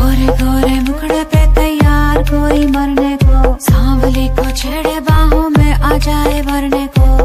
गोरे गोरे मुखड़े पे तैयार कोई मरने को, सांवली को छेड़े बाहों में आ जाए भरने को।